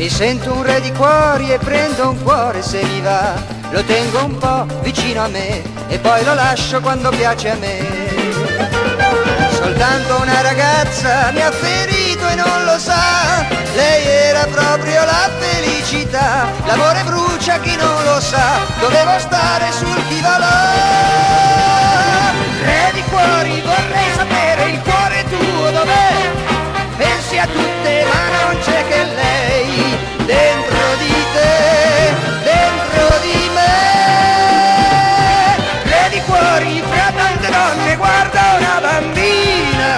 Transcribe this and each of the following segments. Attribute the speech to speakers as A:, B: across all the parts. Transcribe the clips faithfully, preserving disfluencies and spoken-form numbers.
A: Mi sento un re di cuori e prendo un cuore se mi va, lo tengo un po' vicino a me e poi lo lascio quando piace a me. Soltanto una ragazza mi ha ferito e non lo sa, lei era proprio la felicità, l'amore brucia chi non lo sa, dovevo stare sul chi va là. Re di cuori, vorrei sapere il cuore tuo dov'è, pensi a tutte ma non c'è che lei, dentro di te, dentro di me. Re di cuori, fra tante donne guarda una bambina,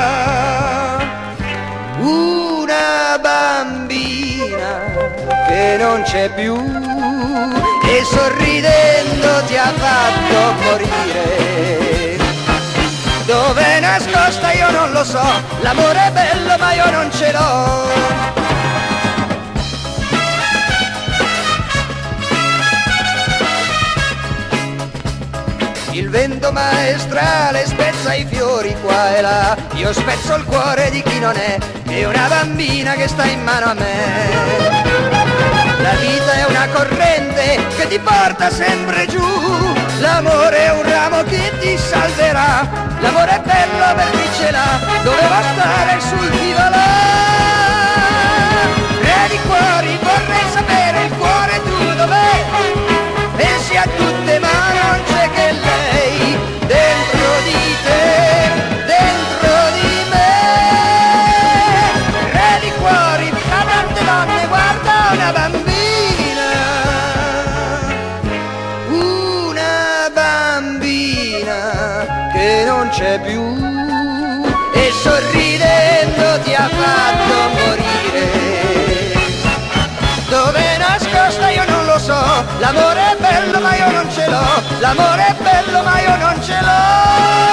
A: una bambina che non c'è più e sorridendo ti ha fatto morire. Dove è nascosta io non lo so, l'amore è bello ma io non ce l'ho. Il vento maestrale spezza i fiori qua e là, io spezzo il cuore di chi non è, è una bambina che sta in mano a me. La vita è una corrente che ti porta sempre giù, l'amore è un ramo che ti salverà, l'amore è bello per chi ce l'ha, doveva stare sul chi va là. Re di cuori, vorrei sapere il cuore tu dov'è, pensi a tutte ma non c'è che lei, dentro di te, dentro di me. Re di cuori, fra tante donne guarda una bambina, una bambina che non c'è più e sorridendo ti ha fatto morire. Dove è nascosta io non lo so, l'amore è bello ma io non ce l'ho, l'amore è bello ma io non ce l'ho.